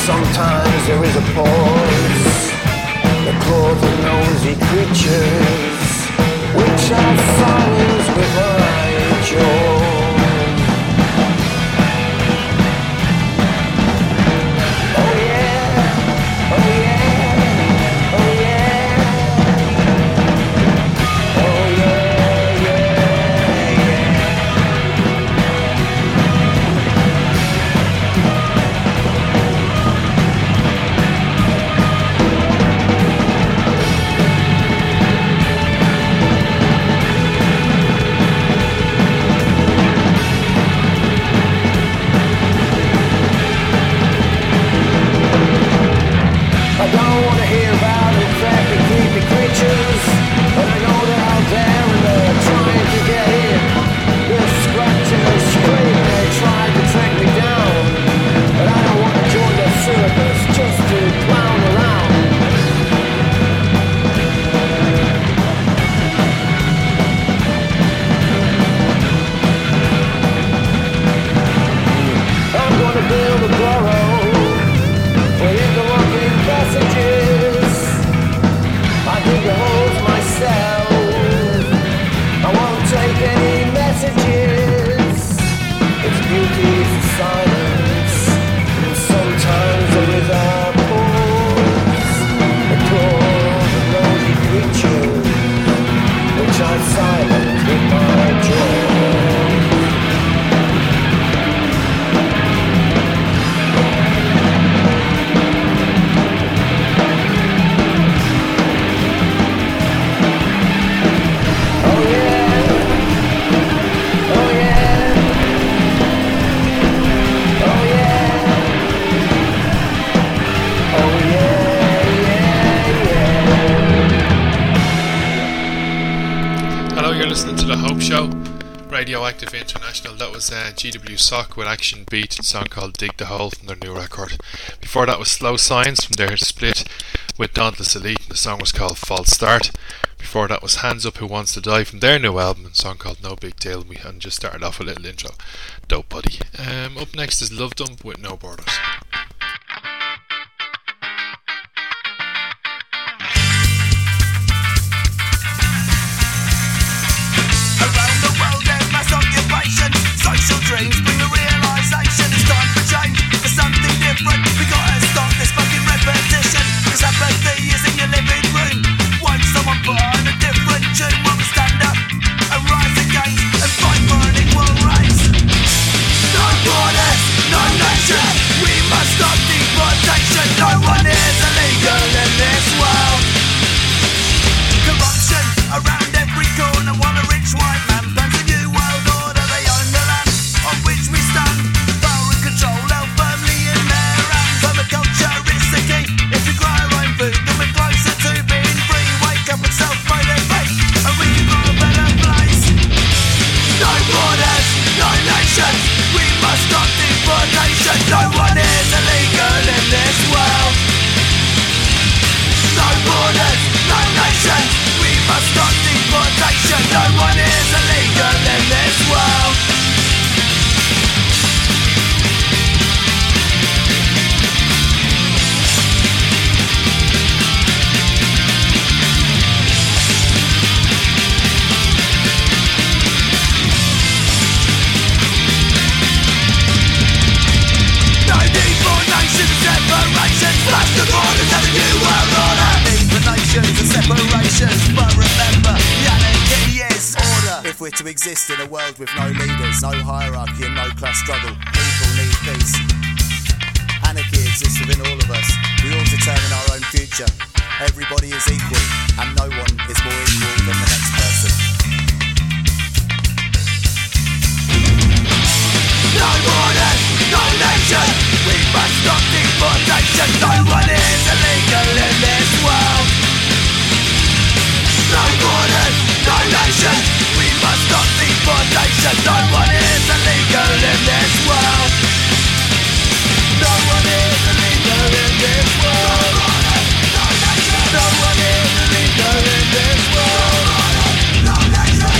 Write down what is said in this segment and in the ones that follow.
Sometimes there is a pause, the claws of nosy creatures, which I silence with my jaw. Oh yeah, oh yeah, oh yeah, oh yeah, yeah, yeah. I don't want to hear about infected, creepy creatures, but I know they're out there and they're trying to get in. They're scratching and screaming, they're trying to track me down, but I don't want to join their circus just to clown around. I'm gonna build a burrow with interlocking passages. I dig the holes myself. I won't take any messages. Its beauty is the silence. And sometimes there is a pause. The claws of nosy creatures, which I silence with my jaw. Listening to The Hope Show, Radioactive International. That was GW Sock with Action Beat, a song called Dig the Hole from their new record. Before that was Slow Signs from their split with Dauntless Elite, and the song was called False Start. Before that was Hands Up Who Wants to Die from their new album, a song called No Big Deal, and just started off with a little intro. Dope buddy. Up next is Love Dump with No Borders. Social dreams bring the realisation it's time for change, for something different. We gotta stop this fucking repetition. This apathy is in your living room. Won't someone put on a different tune? Will we stand up and rise against and fight for an equal race? No borders, no nation. We must stop deportation. No one is illegal in this world. Corruption around every corner while a rich white man plans a new world order. They own the land on which we stand. Power and control held firmly in their hands. Permaculture is the key. If we grow our own food, then we're closer to being free. Wake up and self-motivate, and we can grow a better place. No borders, no nation. We must stop deportation. No one is illegal in this world. No borders, no nation. We must stop deportation. No one is illegal in this world. No need for nations, separation. Flash the borders of the new world order. Need for nations and separations, but remember, the anarchy is order. If we're to exist in a world with no leaders, no hierarchy and no class struggle, people need peace. Anarchy exists within all of us. We all determine our own future. Everybody is equal, and no one is more equal than the next person. No borders, no nation. We must stop deportation. No one is illegal in this world. No borders, no nation. We must stop deportation. No one is illegal in this world. No one is illegal in this world. No one is illegal in this world. No nation.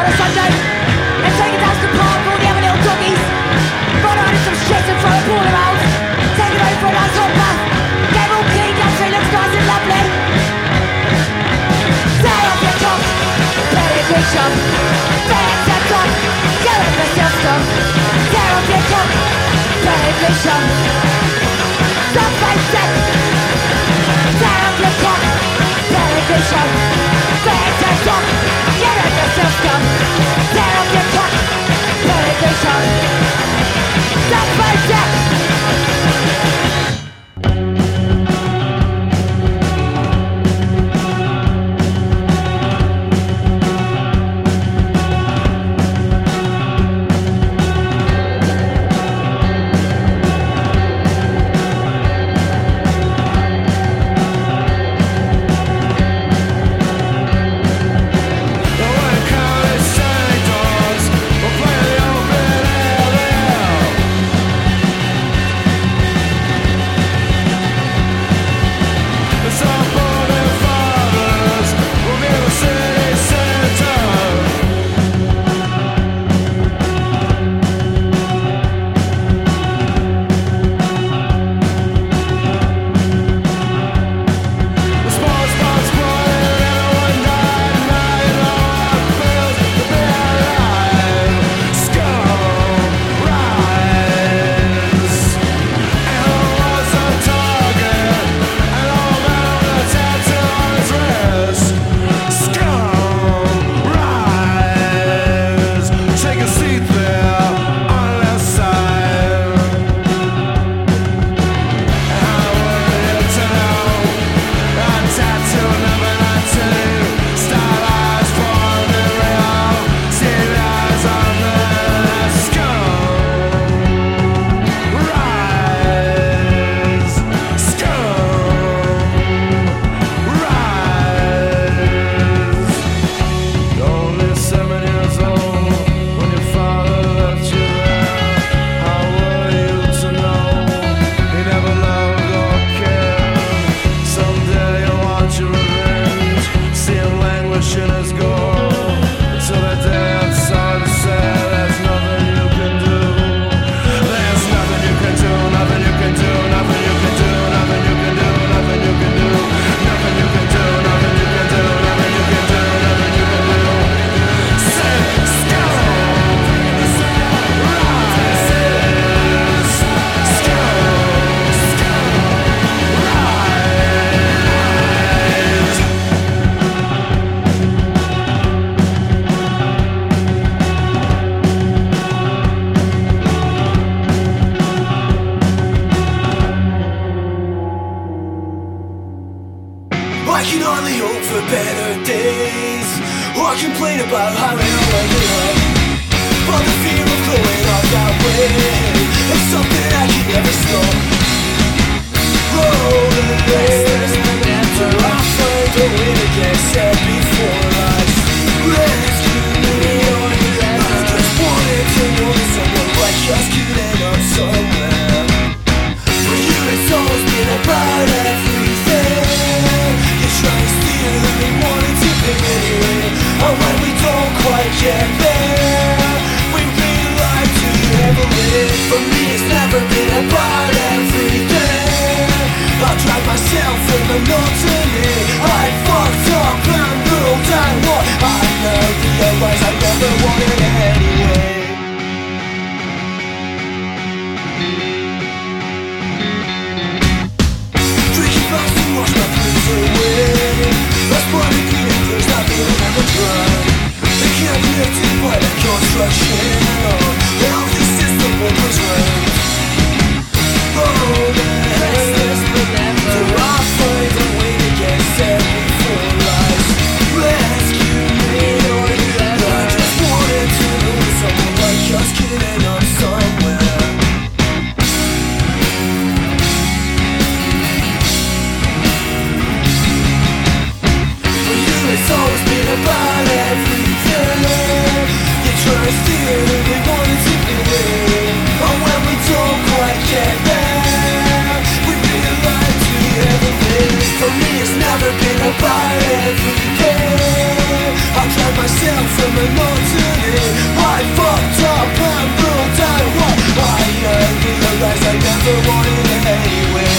on a Sunday and take it down to the park with all the other little doggies. Run around in some shit and throw a ball around. Take it over for a nice hot bath. Get all cleaned up so it looks nice and lovely. Stay off your cock, play a good shot. Stay at the top, get up yourself stuff. Stay off your cock, play a good shot. Stop by step. Stay off your cock, play a good shot. Stay at the top, get up yourself stuff. Stay off your cock, play a good shot. Stop by step. Rescue me, I just wanted to they want it anyway.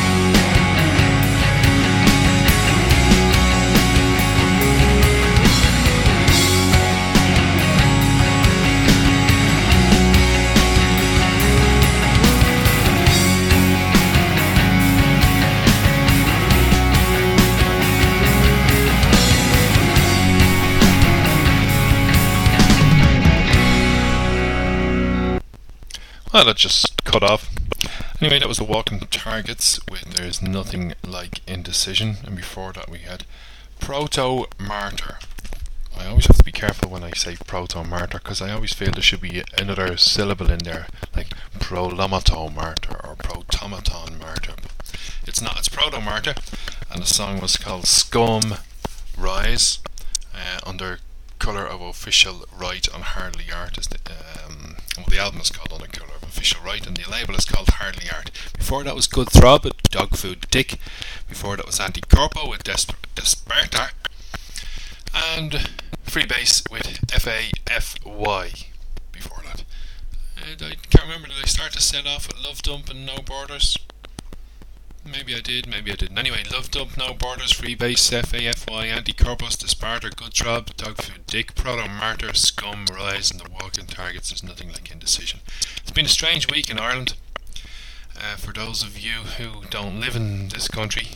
Well, that just cut off. Anyway, that was the Walking Targets with There's Nothing Like Indecision, and before that we had Proto Martyr. I always have to be careful when I say Proto Martyr because I always feel there should be another syllable in there, like Prolomato Martyr or Protomaton Martyr. It's not, it's Proto Martyr, and the song was called Scum Rise, under Colour of Official Right on Hardly Art. Well, the album is called Under Colour of Official Right and the label is called Hardly Art. Before that was Good Throb with Dog Food Dick. Before that was Anti-Corpo with Desperta. And Freebase with F-A-F-Y. Before that, I can't remember, did I start to set off with Love Dump and No Borders? Maybe I did, maybe I didn't. Anyway, Love Dump, No Borders, Freebase, F-A-F-Y, Anti-Corpus, Desparter, Good Throb, Dog Food Dick, Proto Martyr, Scum Rise, and the Walking Targets. There's Nothing Like Indecision. It's been a strange week in Ireland. For those of you who don't live in this country,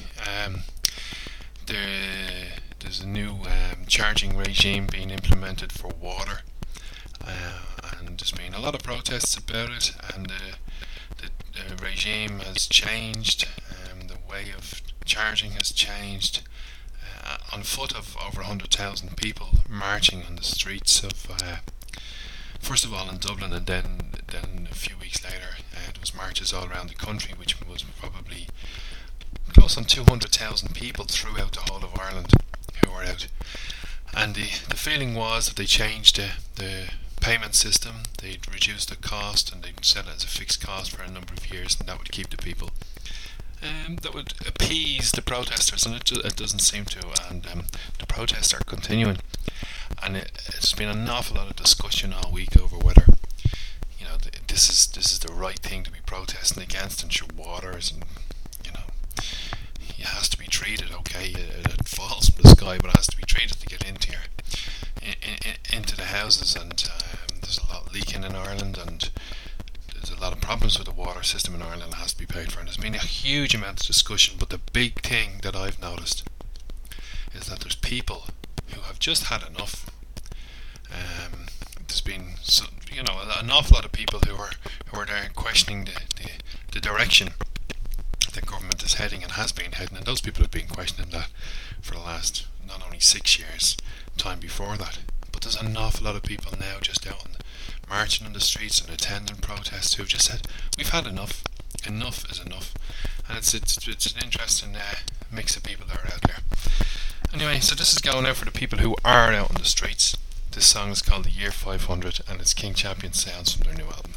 there's a new charging regime being implemented for water, and there's been a lot of protests about it, and the regime has changed, the way of charging has changed. On foot of over 100,000 people marching on the streets of, first of all in Dublin, and then a few weeks later there was marches all around the country, which was probably close on 200,000 people throughout the whole of Ireland who were out. And the feeling was that they changed the payment system, they'd reduce the cost and they'd set it as a fixed cost for a number of years, and that would keep the people, that would appease the protesters, and it doesn't seem to, and the protests are continuing, and it's been an awful lot of discussion all week over whether, you know, this is the right thing to be protesting against, and sure, waters, and you know, it has to be treated, okay, it falls from the sky, but it has to be treated to get into into the houses, and there's a lot leaking in Ireland, and there's a lot of problems with the water system in Ireland that has to be paid for, and there's been a huge amount of discussion. But the big thing that I've noticed is that there's people who have just had enough. There's been an awful lot of people who are there questioning the direction the government is heading and has been heading, and those people have been questioning that for the last not only 6 years, time before that, but there's an awful lot of people now just out and marching on the streets and attending protests who've just said, we've had enough is enough. And it's an interesting mix of people that are out there. Anyway, so this is going out for the people who are out on the streets. This song is called The Year 500 and it's King Champion Sounds from their new album.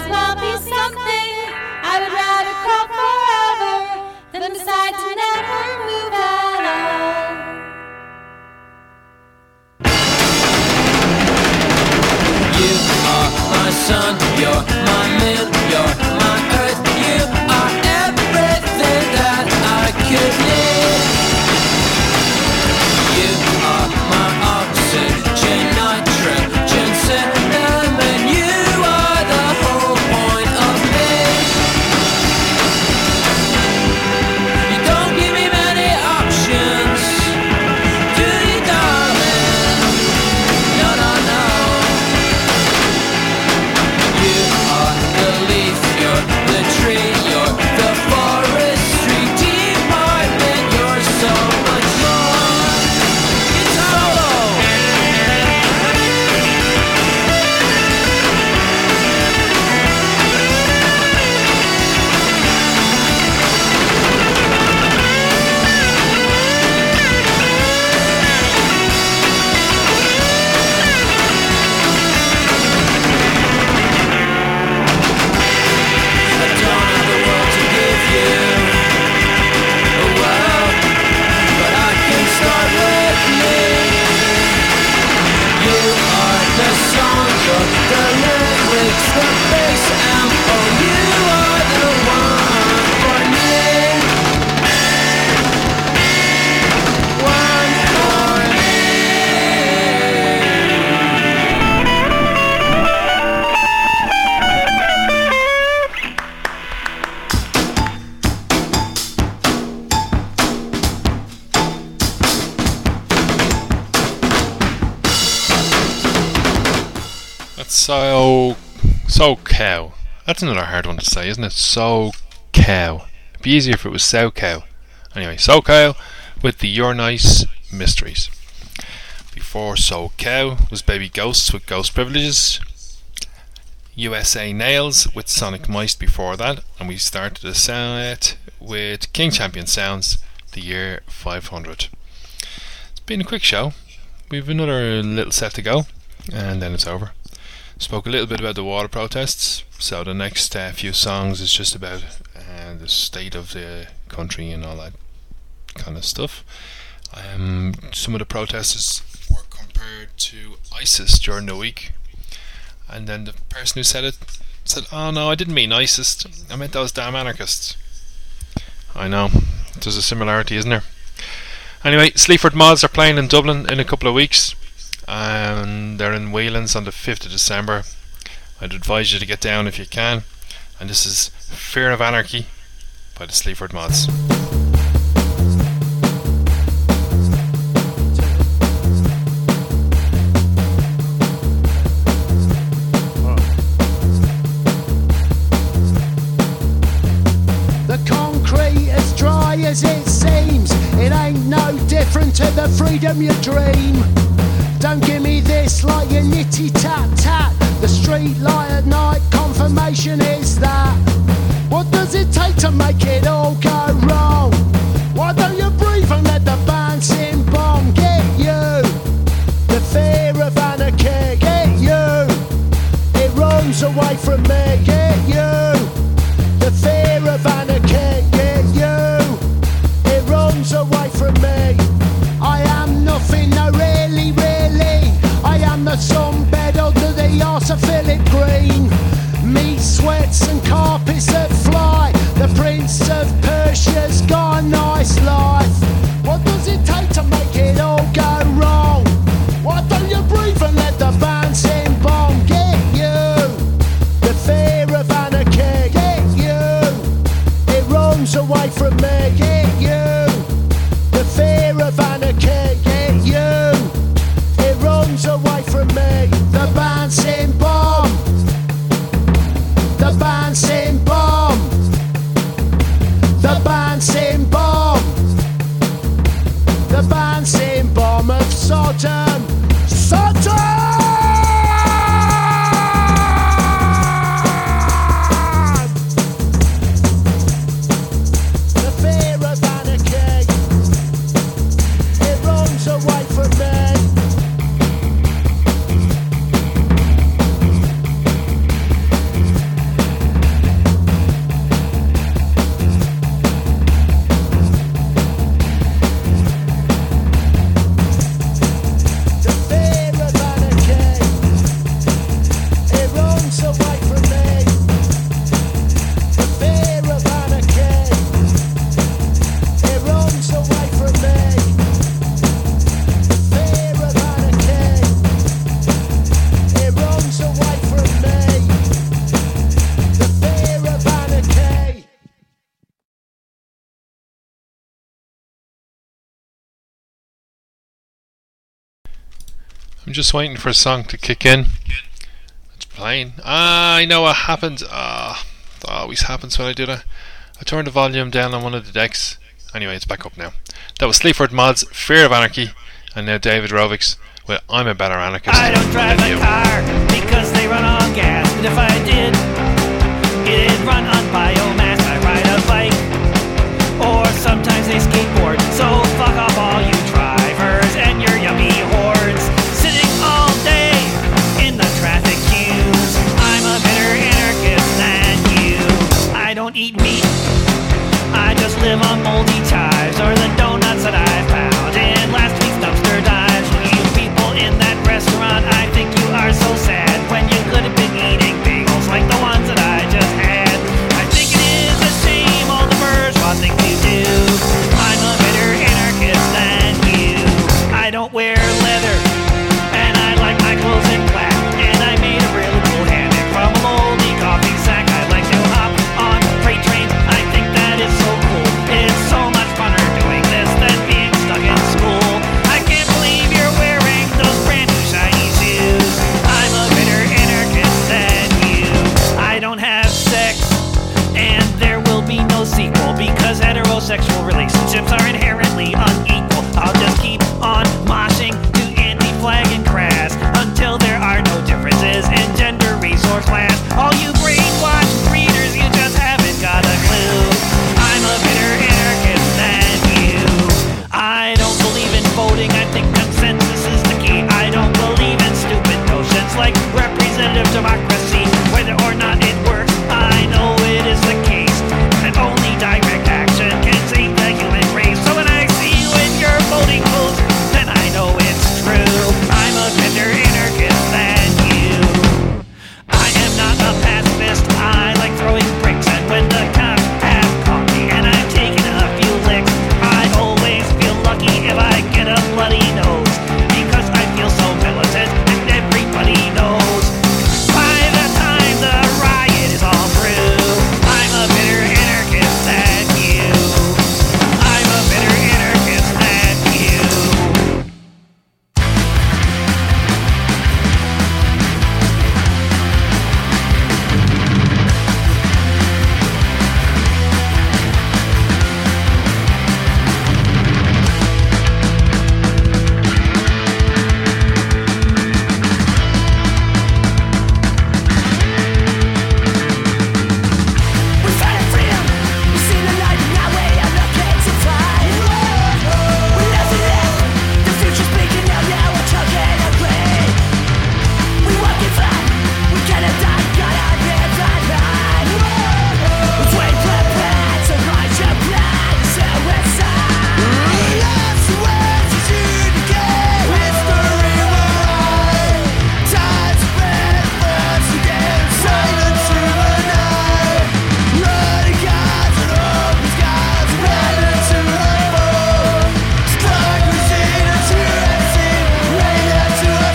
this might be something I would rather crawl forever than decide to never move at all. You are my sun, you're my moon, you're my earth. You are everything that I could need. You are my oxygen, nitrogen, cinnamon. You are the whole point of me. You don't give me many options, do you, darling? No, no, no. You are the leaf, you're the tree, you're the forestry department. You're so much more. It's solo. I don't have the world to give you. Well, but I can start with me. You are the song, you're the lyrics, the bass amp. Oh, you are the one for me. One for me. That's so cow. That's another hard one to say, isn't it? So cow. It'd be easier if it was so cow. Anyway, so cow with the You're Nice Mysteries. Before So Cow was Baby Ghosts with Ghost Privileges. USA Nails with Sonic Mice before that, and we started the set with King Champion Sounds, the year 500. It's been a quick show. We've another little set to go, and then it's over. Spoke a little bit about the water protests, so the next few songs is just about the state of the country and all that kind of stuff. Some of the protesters were compared to ISIS during the week, and then the person who said it said, "Oh no, I didn't mean ISIS, I meant those damn anarchists." I know, there's a similarity, isn't there? Anyway, Sleaford Mods are playing in Dublin in a couple of weeks, and they're in Whelan's on the 5th of December. I'd advise you to get down if you can. And this is Fear of Anarchy by the Sleaford Mods. The concrete as dry as it seems. It ain't no different to the freedom you dream. Don't give me this like your nitty tat tat. The street light at night, confirmation is that. What does it take to make it all go wrong? Why don't you breathe and let the bouncing bomb get you? The fear of anarchy, get you. It runs away from me, get you. The fear of anarchy, get you. It runs away from me. I am nothing, no really, really. I am the sunbed under the arse of Philip Green. Meat sweats and carpets that fly. The Prince of Persia's got a nice life. What does it take to make it all go wrong? Why don't you breathe and let the bouncing bomb get you? The fear of anarchy, get you. It runs away from me, get you. The fear of anarchy, get you. It runs away from me. The bouncing bomb. The bouncing bomb. The bouncing bomb. The bouncing bomb of Sodom. Sodom! The fear of anarchy. It runs away from me. I'm just waiting for a song to kick in. It's playing. I know what happened. That always happens when I do that. I turned the volume down on one of the decks. Anyway, it's back up now. That was Sleaford Mods, Fear of Anarchy, and now David Rovics with I'm a Better Anarchist. I don't drive a car because they run on gas, but if I did, it'd run on biomass. I ride a bike, or sometimes they skateboard. So fuck off all you drivers and your yummy horns, sitting all day in the traffic queues. I'm a better anarchist than you. I don't eat meat, I just live on moldy chives or the donuts that I found in last week's dumpster dives. You people in that restaurant, I think you are so sad when you could have been eating bagels like the ones that I just had. I think it is a shame all the bourgeois things you do. I'm a better anarchist than you. I don't wear leather and I like my clothes in black, and I made a really cool hammock from a moldy coffee sack. I like to hop on freight trains. I think that is so cool. It's so much funner doing this than being stuck in school. I can't believe you're wearing those brand new shiny shoes. I'm a better anarchist than you. I don't have sex, and there will be no sequel because heterosexual relationships are inherently unequal. I'll just keep on moshing to anti-flag and crass until there are no differences in gender, race, or class. All you brainwashed readers, you just haven't got a clue. I'm a better anarchist than you. I don't believe in voting, I think consensus is the key. I don't believe in stupid notions like representative democracy. Whether or not it works, I know it is the case that only direct action can save the human race. So when I see you in your voting booth, then I know it's true. I'm a better anarchist than you. I am not a pacifist, I like throwing bricks, and when the cops have caught me and I've taken a few licks, I always feel lucky if I get a bloody nose, because I feel so militant and everybody knows by the time the riot is all through, I'm a better anarchist than you. I'm a better anarchist than you. We fight freedom, we see the light in our way, I'm looking to fly. We live and live, the future's blinking out now, we're talking away. We won't give up, we cannot die, gotta live our life. Let's wait for the plan, to write your plan, suicide. Love's the words that you negate, history will write. Time's red, first again, silence through the night. Running gods and open skies, running to the moon. Strong resistance, you have seen, rain down to us,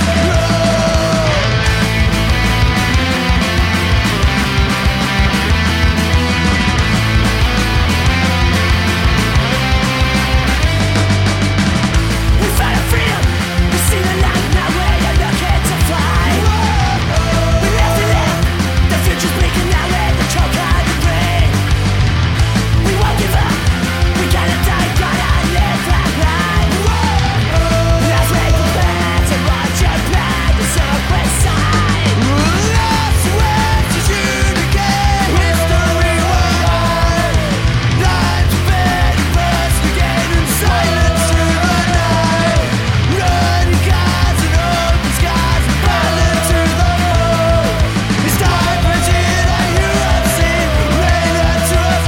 we fight for freedom, we see the light in our way, and looking to fly. We live and live, the future's blinking out in the choke of the brain. We won't give up, we gotta die, gotta live that life. Let's make the plans and watch your plan, the suicide. Love's the words that you negate, history will write. Time's been burst again in silence through the night. Running gods and open skies, running to the moon. It's time for Gina, you have seen, rain down to us,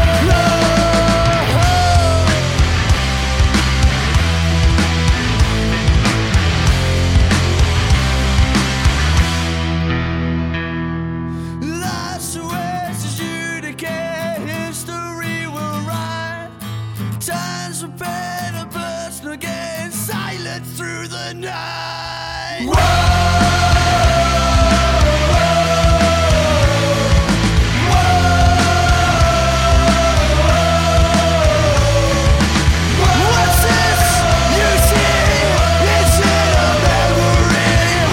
Life's the words that you decay, history will write. Times for better, burst again, silence through the night. What's this you see? Is it a memory?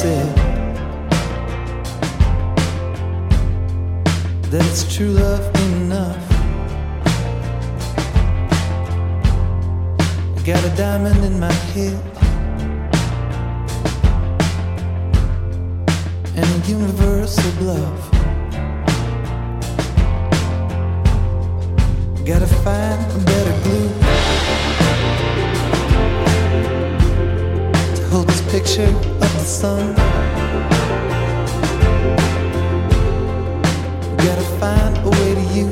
said that it's true love enough. I got a diamond in my head and a universal love. Gotta find a better glue to hold this picture of the sun. Gotta find a way to you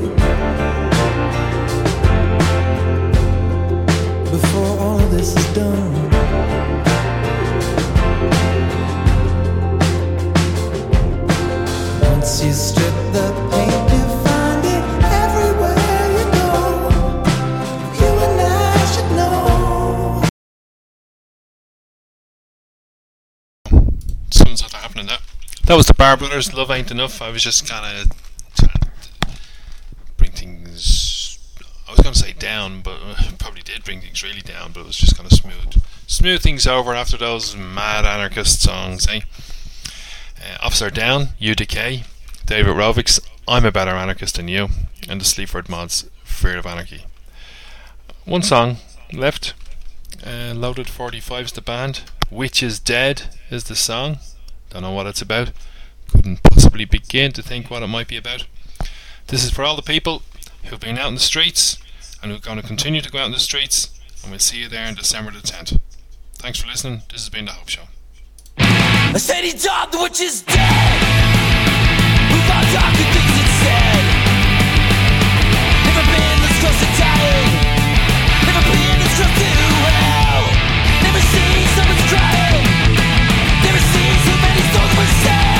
before all of this is done. Once you strip the paint, you find it everywhere you go. You and I should know. Something's had to happen in that. That was the Bar Brothers, Love Ain't Enough. I was just kind of trying to bring things, I was going to say down, but probably did bring things really down, but it was just kind of smooth things over after those mad anarchist songs, eh? Officer Down, UDK, David Rovics, I'm a Better Anarchist Than You, and the Sleaford Mods, Fear of Anarchy. One song left, Loaded 45's the band, Witch is Dead is the song. Don't know what it's about. Couldn't possibly begin to think what it might be about. This is for all the people who've been out in the streets and who are going to continue to go out in the streets, and we'll see you there on December the 10th. Thanks for listening. This has been The Hope Show. I said he died, the witch is dead. We found out the things it said. Never been this close to dying. Never been this close to hell. Never seen someone's crying. Never seen so many souls were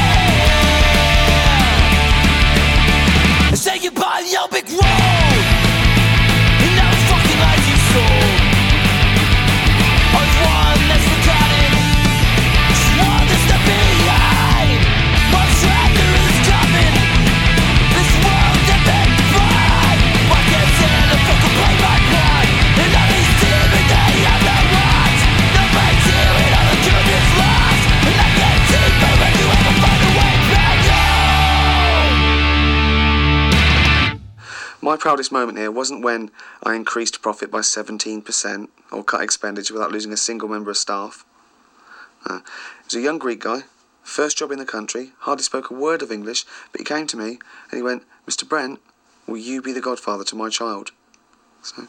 sad. I say goodbye the old big road. And now it's fucking lies you sold. I was one that's forgotten. One that's left behind. My tractor is coming. This world that been fine. Why can't Santa fucking play my part? And all these demons, they have no rights. Nobody's here and all the good is lost. And I can't take my way to ever find a way back home. My proudest moment here wasn't when I increased profit by 17% or cut expenditure without losing a single member of staff. It was a young Greek guy, first job in the country, hardly spoke a word of English, but he came to me and he went, "Mr. Brent, will you be the godfather to my child?" So,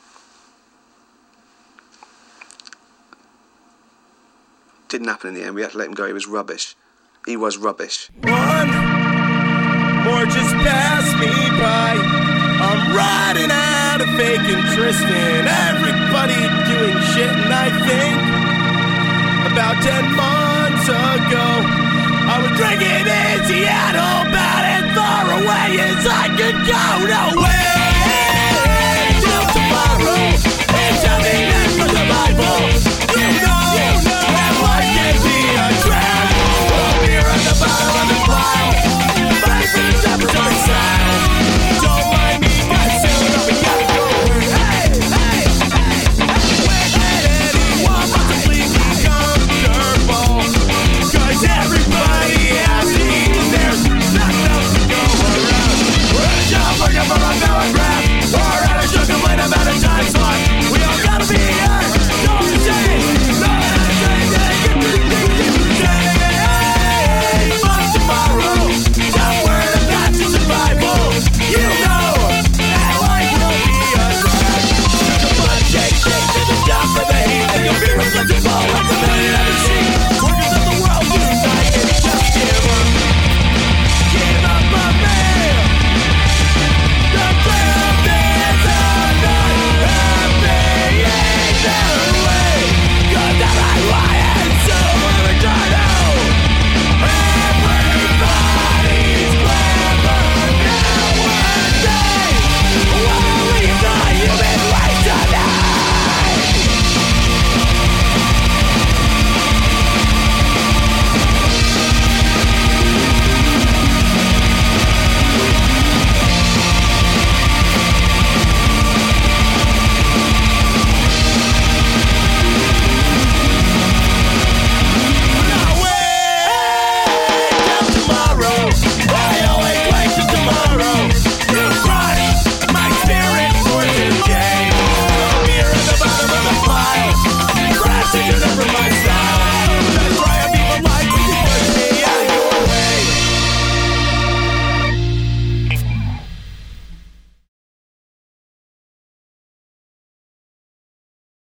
didn't happen in the end. We had to let him go. He was rubbish. He was rubbish. One more just passed me by. I'm riding out of fake interest in everybody doing shit, and I think about 10 months ago I was drinking in Seattle, about as far away as I could go. Nowhere